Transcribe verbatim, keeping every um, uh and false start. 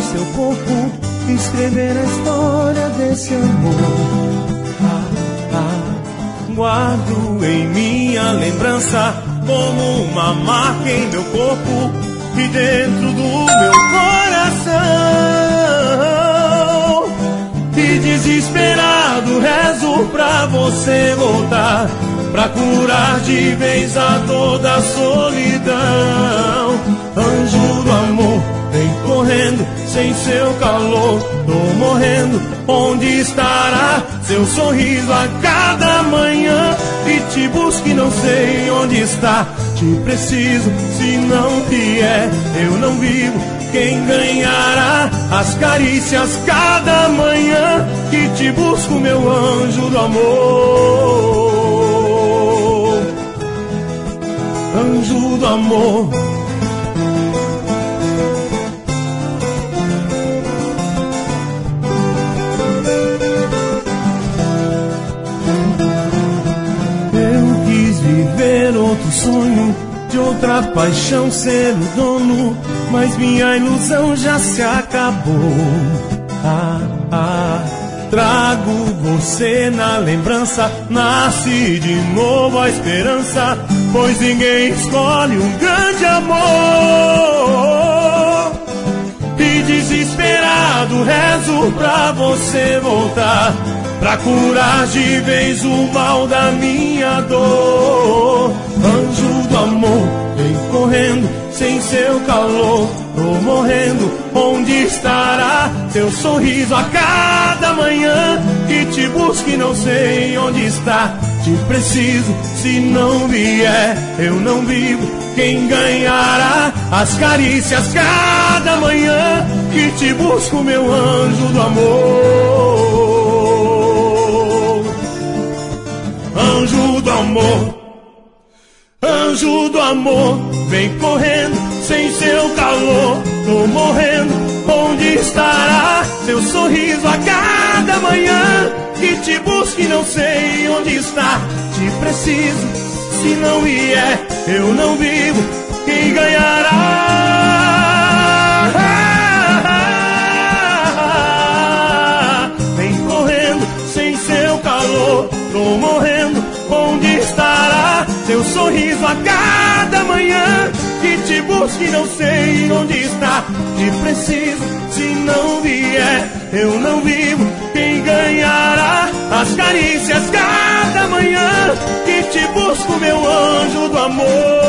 seu corpo, escrever a história desse amor. Ah, ah, guardo em minha lembrança como uma marca em meu corpo e dentro do meu coração. E desesperado rezo pra você voltar, pra curar de vez a toda a solidão. Anjo do amor, vem correndo, sem seu calor tô morrendo. Onde estará seu sorriso a cada manhã? E te busco e não sei onde está. Te preciso, se não vier eu não vivo. Quem ganhará as carícias cada manhã? Que te busco, meu anjo do amor. Anjo do amor. Eu quis viver outro sonho, de outra paixão ser o dono, mas minha ilusão já se acabou. Ah, ah, trago você na lembrança, nasce de novo a esperança, pois ninguém escolhe um grande amor. E desesperado rezo pra você voltar, pra curar de vez o mal da minha dor. Anjo do amor, vem correndo, sem seu calor tô morrendo. Onde estará seu sorriso a cada manhã? Que te busque e não sei onde está. Te preciso, se não vier eu não vivo. Quem ganhará as carícias cada manhã? Que te busco, meu anjo do amor. Anjo do amor, anjo do amor, vem correndo, sem seu calor tô morrendo. Onde estará seu sorriso a cada manhã? Que te busque e não sei onde está. Te preciso, se não vier eu não vivo. Quem ganhará? Vem correndo, sem seu calor tô morrendo. Onde estará seu sorriso a cada manhã? Que te busque e não sei onde está. Te preciso, se não vier eu não vivo. Quem ganhará as carícias cada manhã? Que te busco, meu anjo do amor.